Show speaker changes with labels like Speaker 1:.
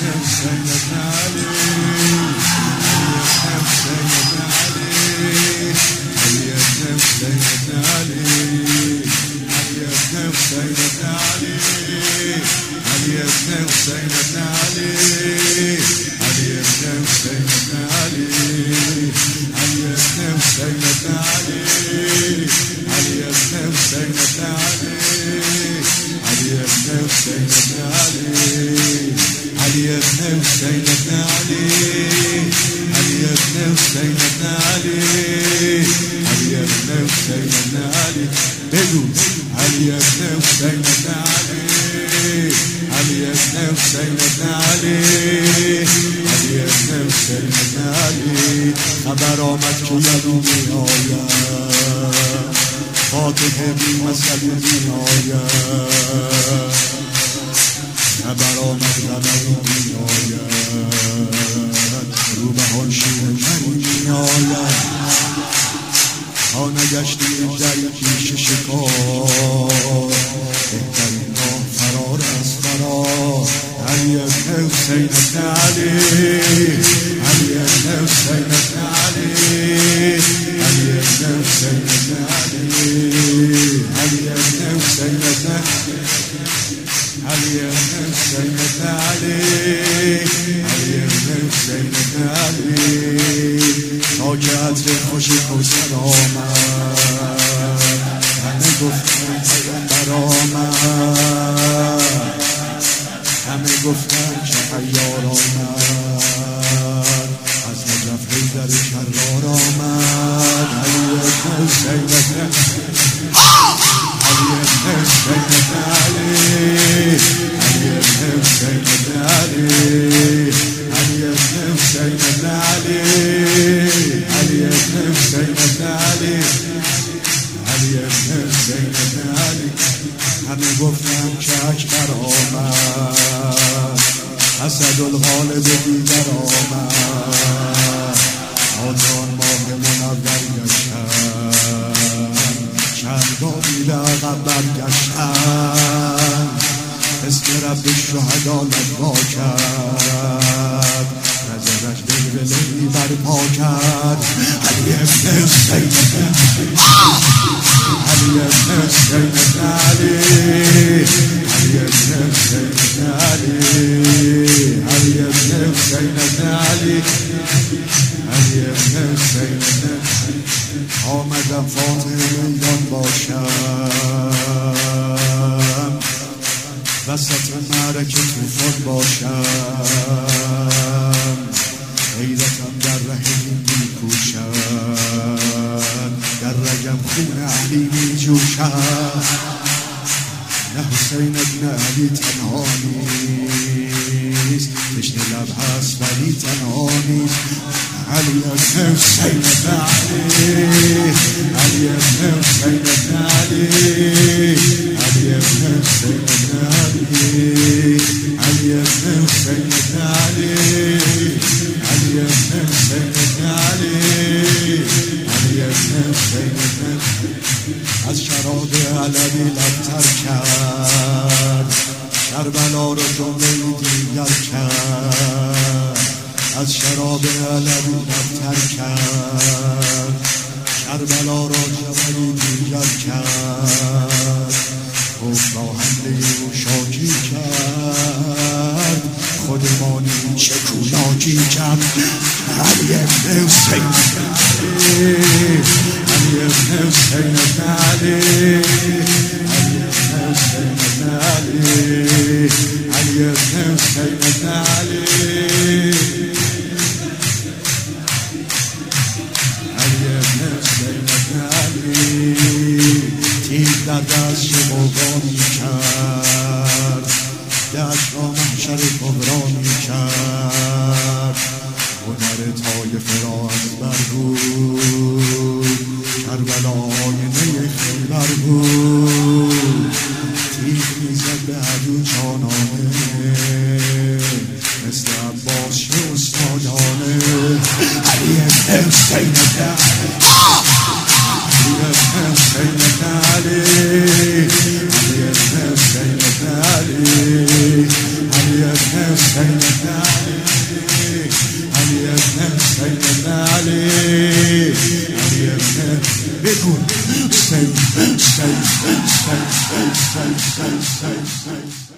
Speaker 1: حسین ابن علی، علی ابن حسین ابن علی، علی ابن حسین ابن علی، علی ابن حسین ابن علی، علی ابن حسین ابن علی، علی ابن حسین ابن علی، علی ابن حسین ابن علی، علی ابن حسین ابن علی، علی ابن حسین ابن علی، علی ابن حسین ابن علی، علی ابن حسین ابن علی، بگو علی ابن حسین ابن علی، علی ابن حسین ابن علی، علی ابن حسین ابن علی. خبر آمد که یدو می آید، فاتحه بی مسئله می آید، خبر آمد غمه می آید، رو به هان شیرینی می آید، تا نگشتی در پیش شکار، بهترین راه فرار از فرار. علی ابن حسین ابن علی، علی ابن حسین ابن علی، علی ابن حسین ابن علی، علی ابن حسین ابن علی، علی ابن حسین ابن علی، علی ابن حسین ابن علی. تا که عطر خوش کوثر آمد، همه گفتن پیغمبر آمد، همه گفتن که عیار آمد، از نجف حیدر کرار آمد. علی ابن حسین ابن علی، ابن حسین ابن علی، علی ابن حسین ابن علی، علی ابن حسین ابن علی، علی ابن حسین ابن علی، علی ابن حسین ابن علی. همه گفتن که اکبر آمد، اسدالغالب دیگر آمد، آن ماه منور گشتن، چندانی لقب برگشتن، اسم رب الشهدا لبا کرد، نظرش بلبلی برپا کرد. علی ابن حسین ابن علی، ابن حسین ابن علی، علی ابن حسین ابن علی، علی ابن حسین ابن علی، علی ابن حسین ابن علی. آمدم فاتح میدان باشم، وسط معرکه طوفان باشم، غیرتم در رحمی می کوشم، در رگم خون علی می جوشم. نه حسین ابن علی تنها نیست، تشنه لب هست ولی تنها نیست. علی ابن حسین ابن علی، علی ابن حسین ابن علی، علی ابن حسین ابن علی، علی ابن حسین ابن علی، علی ابن حسین ابن علی، علی ابن حسین ابن علی. از شراب علوی لبتر کرد، کربلا رو جمله دیگر کرد، از شراب علوی لبتر کرد، کربلا را جمله دیگر کرد، گفت با حمله او شاکی کرد، خودمانی چه کولاکی کرد. علی ابن حسین ابن علی، علی ابن حسین ابن علی، علی ابن حسین ابن علی، علی ابن حسین ابن علی، علی ابن حسین ابن علی. تیر در دست شبابا می کرد، دشت را محشر کبرا می کرد، هنر طایفه را از بر بود، کربلای نی خیبر بود. تیر میزد به عدو جانانه، مثل عباس استادانه. علی ابن حسین ابن علی، علی ابن حسین ابن علی، علی ابن حسین ابن علی، بگو سید سید سید سید سید سید سید